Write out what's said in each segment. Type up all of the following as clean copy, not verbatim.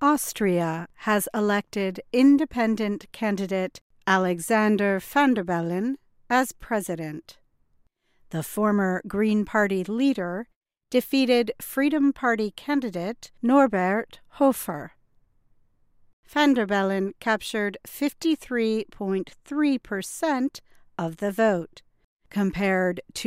Austria has elected independent candidate Alexander Van der Bellen as president. The former Green Party leader defeated Freedom Party candidate Norbert Hofer. Van der Bellen captured 53.3% of the vote, compared to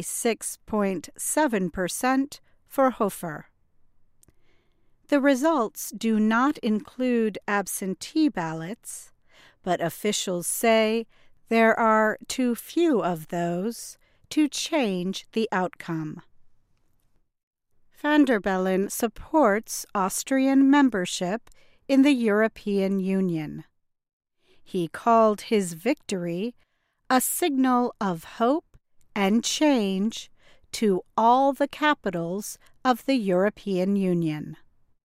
46.7% for Hofer. The results do not include absentee ballots, but officials say there are too few of those to change the outcome. Van der Bellen supports Austrian membership in the European Union. He called his victory a signal of hope and change to all the capitals of the European Union.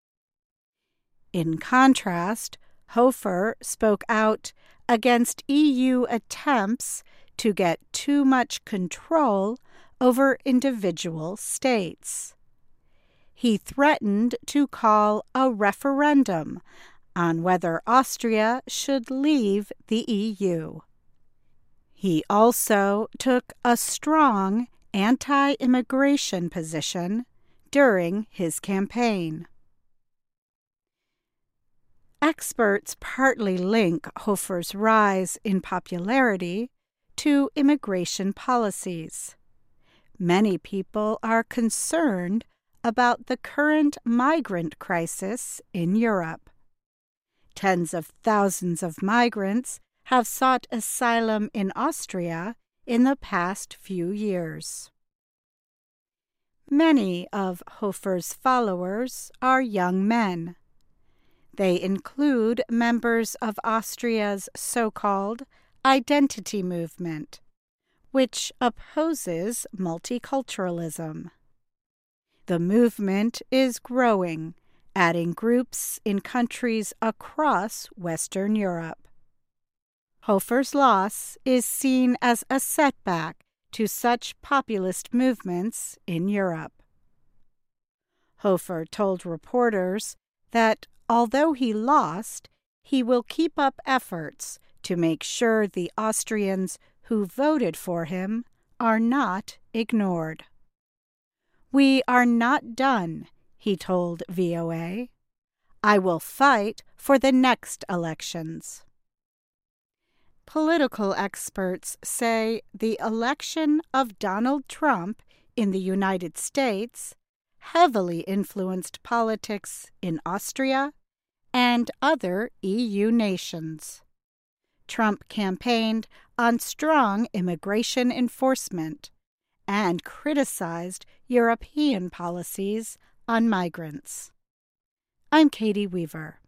In contrast, Hofer spoke out against EU attempts to get too much control over individual states. He threatened to call a referendum on whether Austria should leave the EU. He also took a strong anti-immigration position during his campaign. Experts partly link Hofer's rise in popularity to immigration policies. Many people are concerned about the current migrant crisis in Europe. Tens of thousands of migrants have sought asylum in Austria in the past few years. Many of Hofer's followers are young men. They include members of Austria's so-called identity movement, which opposes multiculturalism. The movement is growing, adding groups in countries across Western Europe. Hofer's loss is seen as a setback to such populist movements in Europe. Hofer told reporters that although he lost, he will keep up efforts to make sure the Austrians who voted for him are not ignored. "We are not done," he told VOA. "I will fight for the next elections." Political experts say the election of Donald Trump in the United States heavily influenced politics in Austria and other EU nations. Trump campaigned on strong immigration enforcement and criticized European policies on migrants. I'm Katie Weaver.